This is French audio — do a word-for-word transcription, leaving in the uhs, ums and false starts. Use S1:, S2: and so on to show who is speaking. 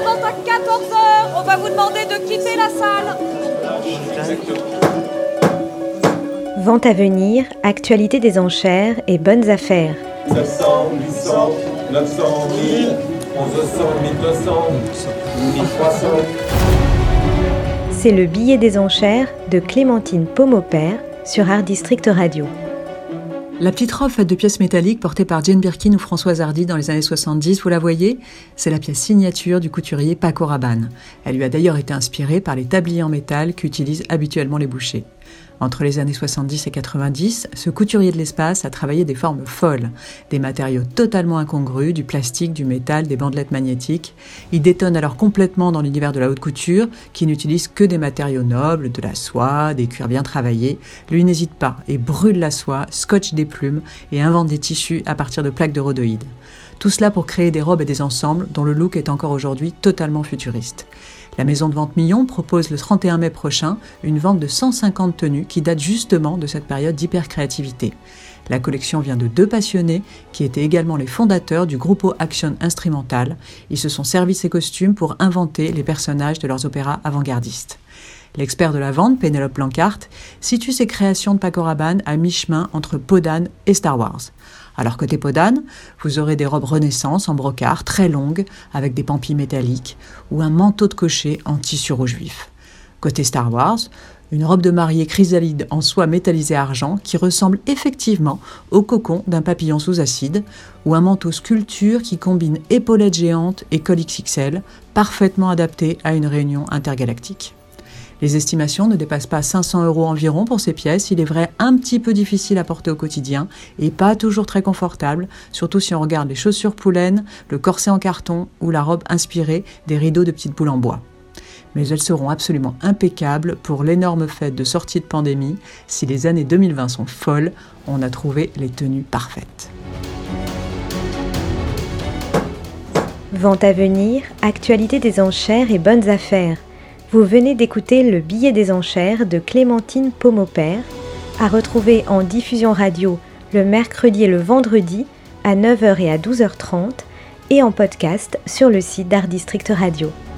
S1: vente à quatorze heures. On va vous demander de quitter la salle.
S2: Vente à venir, actualité des enchères et bonnes affaires.
S3: sept cents, huit cents, neuf cents, mille, onze cents, mille deux cents, mille trois cents.
S2: C'est le billet des enchères de Clémentine Pomopère sur Art District Radio.
S4: La petite robe faite de pièces métalliques portée par Jane Birkin ou Françoise Hardy dans les années soixante-dix, vous la voyez ? C'est la pièce signature du couturier Paco Rabanne. Elle lui a d'ailleurs été inspirée par les tabliers en métal qu'utilisent habituellement les bouchers. Entre les années soixante-dix et quatre-vingt-dix, ce couturier de l'espace a travaillé des formes folles, des matériaux totalement incongrus, du plastique, du métal, des bandelettes magnétiques. Il détonne alors complètement dans l'univers de la haute couture, qui n'utilise que des matériaux nobles, de la soie, des cuirs bien travaillés. Lui n'hésite pas et brûle la soie, scotche des plumes et invente des tissus à partir de plaques de rhodoïdes. Tout cela pour créer des robes et des ensembles dont le look est encore aujourd'hui totalement futuriste. La maison de vente Millon propose le trente et un mai prochain une vente de cent cinquante tenues qui datent justement de cette période d'hyper-créativité. La collection vient de deux passionnés qui étaient également les fondateurs du Gruppo Action Instrumental. Ils se sont servis de ces costumes pour inventer les personnages de leurs opéras avant-gardistes. L'expert de la vente, Pénélope Blancart, situe ses créations de Paco Rabanne à mi-chemin entre peau d'âne et Star Wars. Alors côté peau d'âne, vous aurez des robes Renaissance en brocart très longues avec des pampilles métalliques ou un manteau de cocher en tissu rouge vif. Côté Star Wars, une robe de mariée chrysalide en soie métallisée argent qui ressemble effectivement au cocon d'un papillon sous acide ou un manteau sculpture qui combine épaulettes géantes et col X X L, parfaitement adapté à une réunion intergalactique. Les estimations ne dépassent pas cinq cents euros environ pour ces pièces, il est vrai un petit peu difficile à porter au quotidien et pas toujours très confortable, surtout si on regarde les chaussures poulaines, le corset en carton ou la robe inspirée des rideaux de petites boules en bois. Mais elles seront absolument impeccables pour l'énorme fête de sortie de pandémie. Si les années deux mille vingt sont folles, on a trouvé les tenues parfaites.
S2: Vente à venir, actualité des enchères et bonnes affaires. Vous venez d'écouter le billet des enchères de Clémentine Pomopère, à retrouver en diffusion radio le mercredi et le vendredi à neuf heures et à douze heures trente et en podcast sur le site d'Art District Radio.